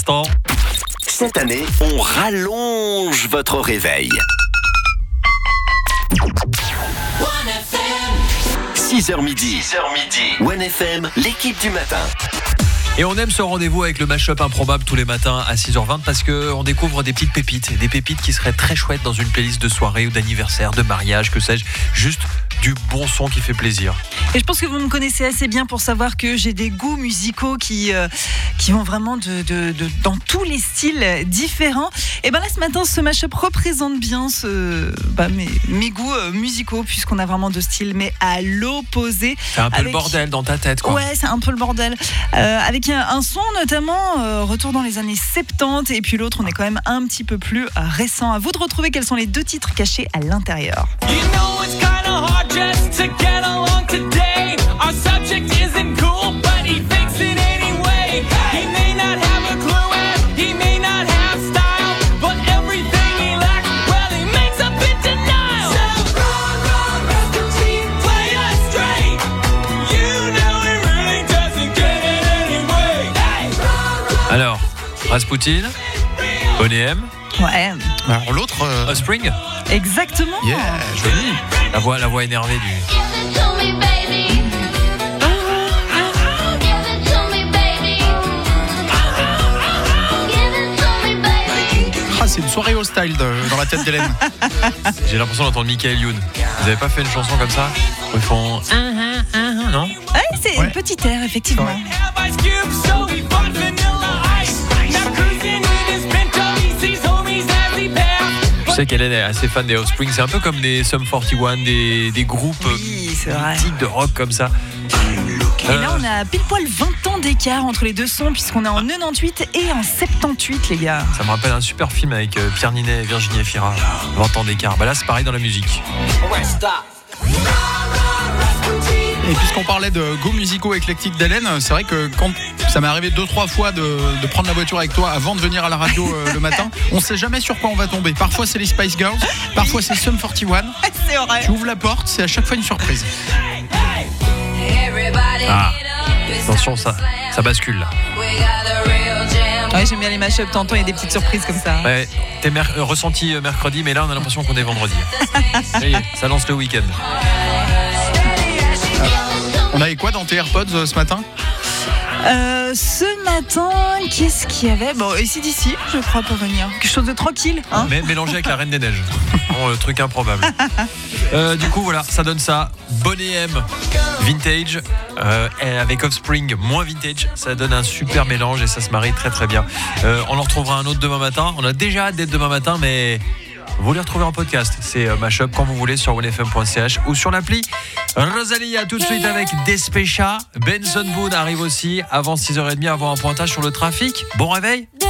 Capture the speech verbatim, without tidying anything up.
l'instant. Cette année, on rallonge votre réveil. six heures midi. six heures midi. One F M, l'équipe du matin. Et on aime ce rendez-vous avec le mash-up improbable tous les matins à six heures vingt parce qu'on découvre des petites pépites, des pépites qui seraient très chouettes dans une playlist de soirée ou d'anniversaire, de mariage, que sais-je, juste du bon son qui fait plaisir. Et je pense que vous me connaissez assez bien pour savoir que j'ai des goûts musicaux qui, euh, qui vont vraiment de, de, de, dans tous les styles différents. Et bien là, ce matin, ce mash-up représente bien ce, bah, mes, mes goûts euh, musicaux, puisqu'on a vraiment deux styles, mais à l'opposé. C'est un peu avec... le bordel dans ta tête, quoi. Ouais, c'est un peu le bordel. Euh, avec un, un son notamment, euh, retour dans les années soixante-dix, et puis l'autre, on est quand même un petit peu plus récent. À vous de retrouver quels sont les deux titres cachés à l'intérieur. You know it's kinda hard just to get along today. Our subject isn't cool, but he thinks it anyway. He may not have a clue and he may not have style, but everything he lacks, well, he makes up in denial. So run, run, Rasputin, play us straight. You know he really doesn't get it anyway. Hey, run, run. Alors, Rasputin, Boney M, Ouais, Alors l'autre, euh, Offspring, exactement. yeah, joli. la voix, la voix énervée du... Give it to me, baby. Give it to me, baby. Give it to me, baby. Ah, c'est une soirée au style de- dans la tête d'Hélène. J'ai l'impression d'entendre Michael Youn. Vous avez pas fait une chanson comme ça où ils font... Non ? Ouais, c'est Ouais. une petite air, effectivement. Ouais. Have Ice Cube, so he bought Vanilla Ice. Now cruising in his Pinto, he sees homies as he pass. Je sais qu'Hélène est assez fan des Offspring. C'est un peu comme des Sum quarante et un, des, des groupes Oui, c'est vrai. mythiques de rock comme ça. Et là, on a pile poil vingt ans d'écart entre les deux sons, puisqu'on est en quatre-vingt-dix-huit et en soixante-dix-huit, les gars. Ça me rappelle un super film avec euh, Pierre Ninet et Virginie Efira. vingt ans d'écart. Bah là, c'est pareil dans la musique. Et puisqu'on parlait de goûts musicaux éclectiques d'Hélène, c'est vrai que quand ça m'est arrivé deux trois fois de, de prendre la voiture avec toi avant de venir à la radio euh, le matin, on sait jamais sur quoi on va tomber. Parfois c'est les Spice Girls, parfois c'est Sum quarante et un. C'est vrai. Tu ouvres la porte, c'est à chaque fois une surprise. Ah, attention, ça, ça bascule là. Ouais, j'aime bien les mashups, t'entends, il y a des petites surprises comme ça. Ouais, t'es mer- euh, ressenti euh, mercredi, mais là on a l'impression qu'on est vendredi. Ça y est, ça lance le week-end. On avait quoi dans tes AirPods euh, ce matin? Euh, ce matin, qu'est-ce qu'il y avait? Bon, ici d'ici, je crois, pour venir. Quelque chose de tranquille, hein? Mais mélangé avec la Reine des Neiges. Bon, le truc improbable. Euh, du coup, voilà, ça donne ça. Boney M, vintage, euh, et avec Offspring, moins vintage. Ça donne un super mélange et ça se marie très très bien. Euh, on en retrouvera un autre demain matin. On a déjà hâte d'être demain matin, mais vous les retrouvez en podcast. C'est euh, Mashup quand vous voulez sur one f m point c h ou sur l'appli. Rosalia tout de suite avec Despecha. Benson Boone arrive aussi avant six heures trente, avant un pointage sur le trafic. Bon réveil.